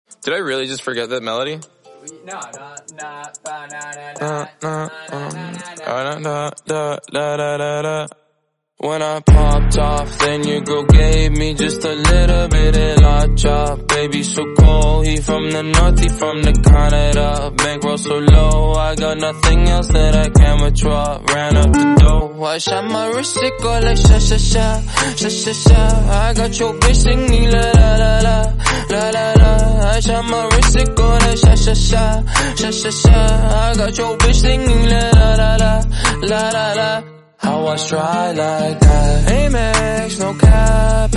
Did I really just forget that melody? No. When I popped off, then your girl gave me just a little bit of la chop. Baby so cold, he from the north, he from the Canada. Bankroll so low, I got nothing else that I can withdraw. Ran up the dough, I shot my wrist, it go like sha sha sha, sha sha sha. I got your bitch singing la la la la, la la la. I shot my wrist, it go like sha sha sha, sha sha sha. I got your bitch singing la la la la, la la la. How I try like that? Amex, no cap,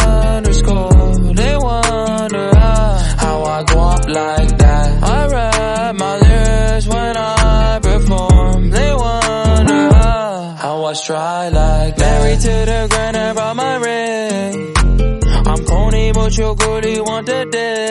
_. They wonder how I go up like that. I rap my lyrics when I perform. They wonder how I try like that. Married to the grind, I brought my ring. I'm corny, but your girlie want the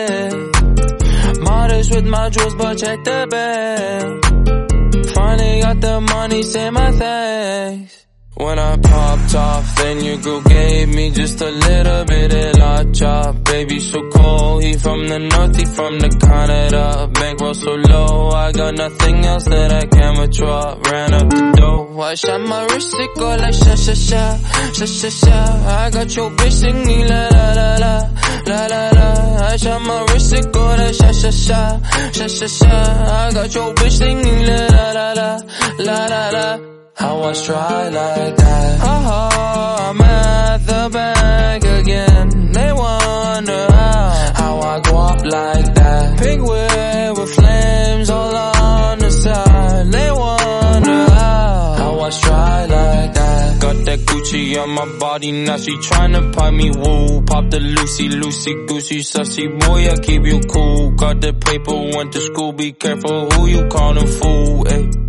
dick. Modest with my jewels, but check the bag. Finally got the money, say my thanks. When I popped off, then your girl gave me just a little bit of la chop. Baby so cold, he from the north, he from the Canada. Bankroll so low, I got nothing else that I can withdraw. Ran up the dough, I shot my wrist, it go like sha sha sha, sha sha sha. I got your bitch singing la la la la, la la la. I shot my wrist, it go like sha sha sha, sha sha sha. I got your bitch singing la la la la, la la la. How I try like that? I'm at the bank again. They wonder how I go up like that. Pink whip with flames all on the side. They wonder how I try like that. Got that Gucci on my body, now she tryna pipe me, woo. Pop the Lucy, goosey, sussy boy, I keep you cool. Got the paper, went to school, be careful who you callin' fool,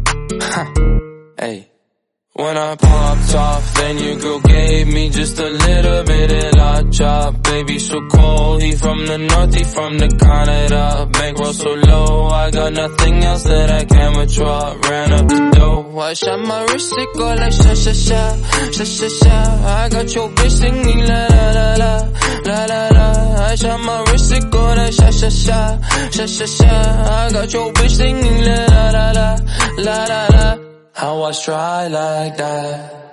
ayy. Hey. When I popped off, then your girl gave me just a little bit of la chop. Baby so cold, he from the north, he from the Canada. Bankroll so low, I got nothing else that I can withdraw. Ran up the dough, I shot my wrist, it go like sha sha sha, sha sha sha. I got your bitch singing la la la la, la la la. I shot my wrist, it go like sha sha sha, sha sha sha. I got your bitch singing la la la la, la la la. How I try like that?